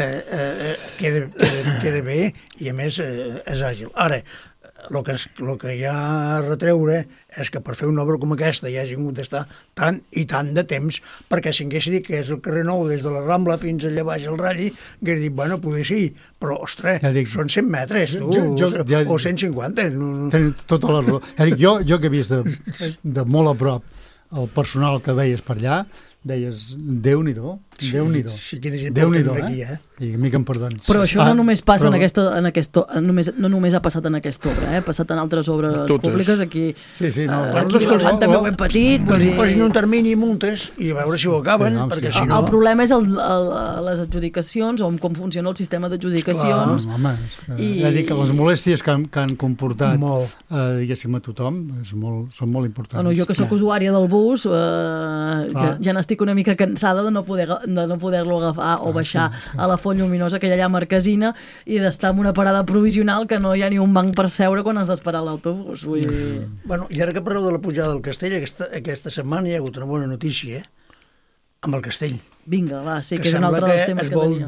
Queda bé i a més és àgil. Ara, el que hi ha a retreure és que per fer una obra com aquesta hi hagi hagut d'estar tant i tant de temps, perquè si hagués dit que és el carrer Nou des de la Rambla fins allà baix al Ralli, hauria dit, bueno, poder sí, però, ostres, són 100 metres, tu, o 150. Tens tota la raó. Jo que he vist de molt a prop el personal que veies per allà, deies, Déu-n'hi-do, Déu-n'hi-do. Déu-n'hi-do, I a mi que em perdonis. Però això no només passa no només ha passat en aquesta obra, ha passat en altres obres públiques, aquí a Vilafant també ho hem patit. Que li posin un termini i multes i a veure si ho acaben, perquè si no... El problema és les adjudicacions, o com funciona el sistema d'adjudicacions. Home, dic que les molèsties que han comportat, diguéssim, a tothom són molt importants. Jo que sóc usuària del bus, ja n'estic una mica cansada de no poder-lo agafar o baixar a la Font Lluminosa, aquella allà marquesina, i d'estar en una parada provisional que no hi ha ni un banc per seure quan has d'esperar l'autobús. Bueno, i ara que parleu de la pujada del Castell, aquesta setmana hi ha hagut una bona notícia, amb el Castell. Vinga, va, sí, que és un altre dels temes que tenia.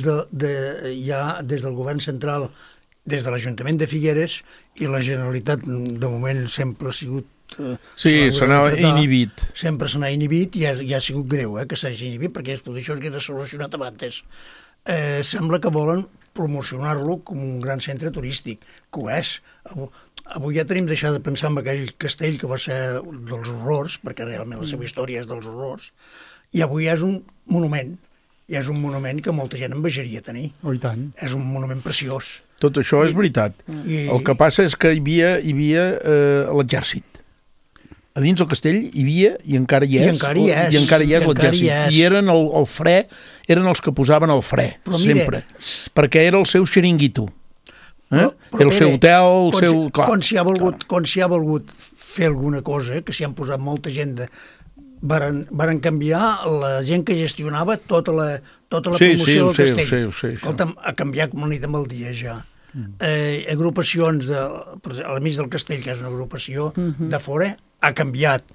Des del govern central, des de l'Ajuntament de Figueres, i la Generalitat, de moment, sempre ha sigut... Sí, s'anava inhibit. Sempre s'anava inhibit i ha sigut greu que s'hagi inhibit, perquè això es queda solucionat abans. Sembla que volen promocionar-lo com un gran centre turístic, que ho és. Avui ja tenim deixat de pensar en aquell castell que va ser dels horrors, perquè realment la seva història és dels horrors, i avui és un monument. I és un monument que molta gent envejaria tenir. Oh, i tant. És un monument preciós. Tot això és veritat. El que passa és que hi havia l'exèrcit. A dins del castell hi havia, i encara hi és l'exèrcit. I eren el fre, eren els que posaven el fre, sempre. Perquè era el seu xiringuito. Era el seu hotel, el seu... Quan s'hi ha volgut fer alguna cosa, que s'hi han posat molta gent varen canviar la gent que gestionava tota la promoció del castell. Escolta'm, ha canviat com la nit amb el dia ja. Agrupacions a l'enmig del castell, que és una agrupació de fora, ha canviat.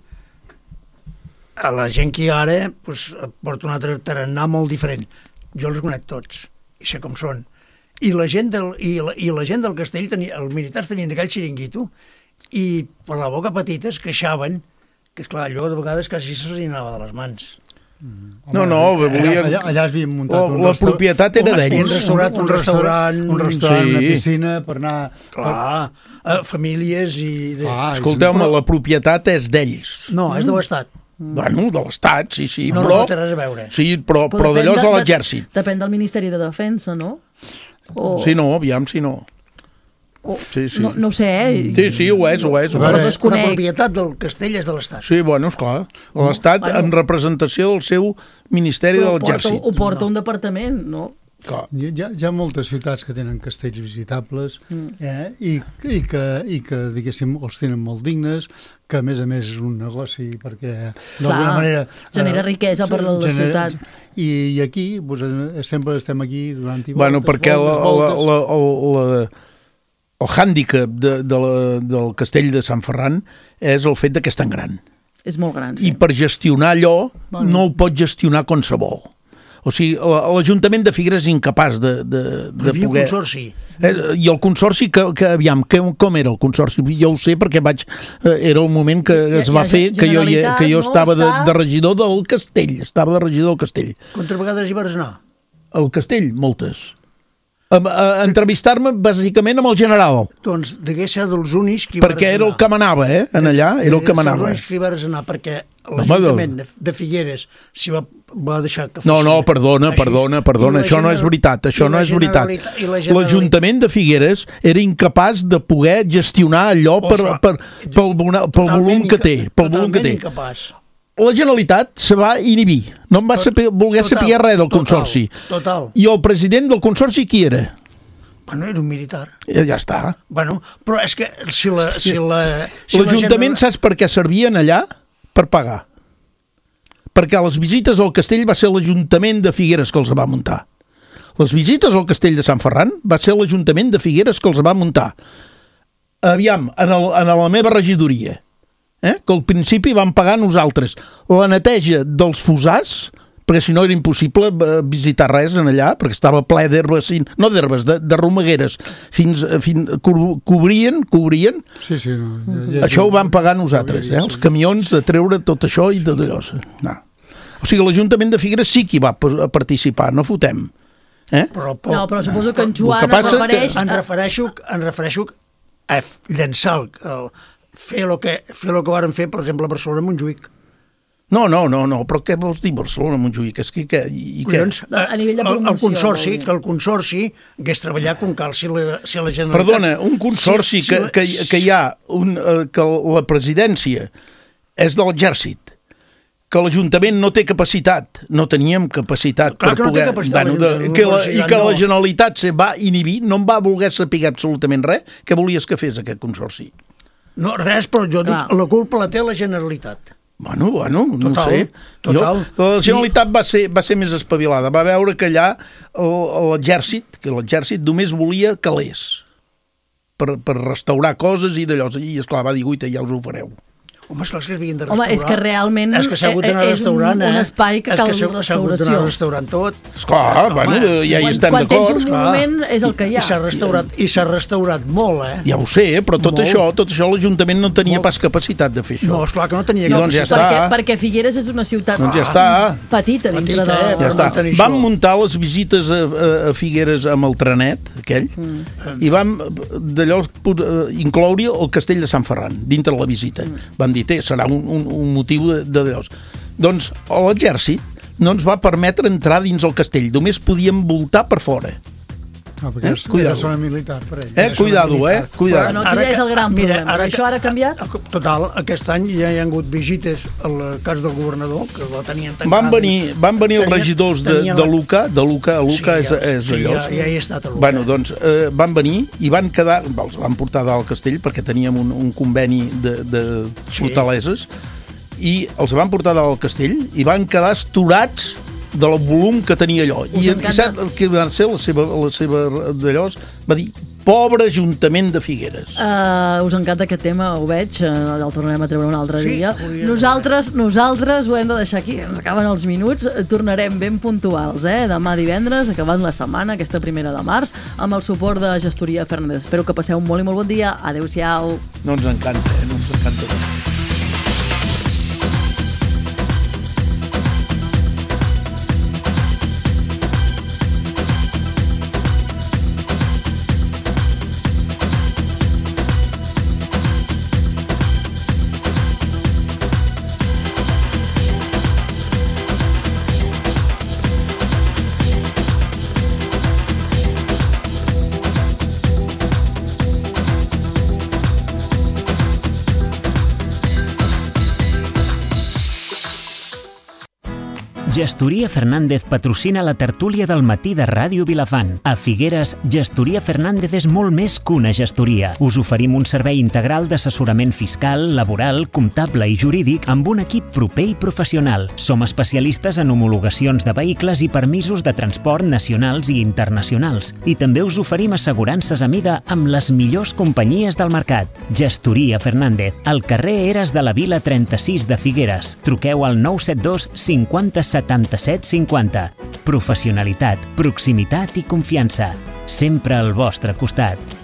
A la gent que hi ha ara porta un altre tarannà molt diferent. Jo els conec tots, i sé com són. I la gent del castell, els militars tenien aquell xiringuito, i per la boca petita es queixaven que, esclar, allò de vegades quasi se li anava de les mans. Allà es havien muntat la propietat era d'ells. Un restaurant, una piscina per anar... Clar, famílies i... Escolteu-me, la propietat és d'ells. No, és de l'Estat. Bueno, de l'Estat, sí. No té res a veure. Sí, però d'allò és a l'exèrcit. Depèn del Ministeri de Defensa, no? Sí, no, aviam si no. Sí. No ho sé, Sí, ho és. La propietat del castell és de l'Estat. Sí, bueno, esclar. L'Estat en representació del seu Ministeri de l'Exèrcit. Ho porta un departament, no? Hi ha moltes ciutats que tenen castells visitables i que, diguéssim, els tenen molt dignes, que a més és un negoci perquè d'alguna manera... genera riquesa per la ciutat. I aquí, sempre estem aquí durant i voltes. Bueno, perquè el hàndicap del castell de Sant Ferran és el fet que és tan gran. És molt gran, sí. I per gestionar allò no ho pot gestionar qualsevol. O sigui, l'Ajuntament de Figueres és incapaç de poder... Hi havia un consorci. I el consorci, aviam, com era el consorci? Jo ho sé perquè era el moment que es va fer, que jo estava de regidor del castell. Quantes vegades hi vas anar? Al castell, moltes. entrevistar-me bàsicament amb el general. Doncs degué ser dels únics que perquè era el que manava, en allà, era el que manava. Els únics que hi vas anar, perquè l'Ajuntament de Figueres s'hi va deixar que fossin... No, perdona, això no és veritat, L'Ajuntament de Figueres era incapaç de poder gestionar allò pel volum que té. Totalment incapaç. La Generalitat se va inhibir, no en va voler saber res del Consorci. Total. I el president del Consorci qui era? Bueno, era un militar. Ja està. Bueno, però és que si l'Ajuntament saps per què servien allà? Per pagar. Perquè les visites al castell va ser l'Ajuntament de Figueres que els va muntar. Les visites al castell de Sant Ferran va ser l'Ajuntament de Figueres que els va muntar. Aviam, en la meva regidoria, que al principi vam pagar nosaltres la neteja dels fossars, perquè si no era impossible visitar res en allà, perquè estava ple d'herbes, no d'herbes, de romagueres, cobrien. Sí, això ho vam pagar nosaltres, els camions de treure tot això i de d'allò. No. O sigui, l'Ajuntament de Figueres sí que hi va participar, no fotem. No, però suposo que en Joan em refereixo a llançar fer el que varen fer, per exemple, a Barcelona amb Montjuïc. No, però què vols dir Barcelona, Montjuïc? És que... A nivell de promoció... El Consorci hagués treballat com cal si la Generalitat... Perdona, un Consorci que hi ha, que la presidència és de l'Exèrcit, que l'Ajuntament no té capacitat, no teníem capacitat per poder... I que la Generalitat se va inhibir, no en va voler saber absolutament res. Què volies que fes aquest Consorci? No, res, però jo dic, la culpa la té la Generalitat. Bueno, no sé. La Generalitat va ser més espavilada. Va veure que allà l'exèrcit només volia calés per restaurar coses i d'allò. I esclar, va dir, guaita, ja us ho fareu. Home, esclar, que havien de restaurar. Home, és que realment és un espai que cal restauració. S'ha hagut d'anar restaurant tot. Esclar, bueno, ja hi estem d'acord. Quan tens un monument és el que hi ha. I s'ha restaurat molt, Ja ho sé, però tot això l'Ajuntament no tenia pas capacitat de fer això. No, esclar que no tenia capacitat. Doncs ja està. Perquè Figueres és una ciutat petita dintre de... Ja està. Vam muntar les visites a Figueres amb el trenet, aquell, i vam d'allò incloure el castell de Sant Ferran dintre la visita. Vam dir, serà un motiu de Déus. Doncs l'exèrcit no ens va permetre entrar dins el castell, només podíem voltar per fora. Perquè és una zona militar per ell. Cuidado. No, aquí ja és el gran problema. Això ara ha canviat? Total, aquest any ja hi ha hagut visites al cas del governador, que la tenien tancada. Van venir els regidors de Luca, és allò. Ja hi he estat a Luca. Bueno, doncs van venir i van quedar, els van portar dalt al castell perquè teníem un conveni de fortaleses i els van portar dalt al castell i van quedar esturats del volum que tenia allò. I sap que va ser la seva d'allò, va dir, pobre Ajuntament de Figueres. Us encanta aquest tema, ho veig, el tornarem a treure un altre dia. Nosaltres ho hem de deixar aquí, ens acaben els minuts, tornarem ben puntuals, demà divendres, acabant la setmana, aquesta 1 de març, amb el suport de Gestoria Fernández. Espero que passeu un molt i molt bon dia. Adéu-siau. No ens encanta. Gestoria Fernández patrocina la tertúlia del matí de Ràdio Vilafant. A Figueres, Gestoria Fernández és molt més que una gestoria. Us oferim un servei integral d'assessorament fiscal, laboral, comptable i jurídic amb un equip proper i professional. Som especialistes en homologacions de vehicles i permisos de transport nacionals i internacionals. I també us oferim assegurances a mida amb les millors companyies del mercat. Gestoria Fernández, al carrer Eres de la Vila 36 de Figueres. Truqueu al 972 50 77 50. Professionalitat, proximitat i confiança. Sempre al vostre costat.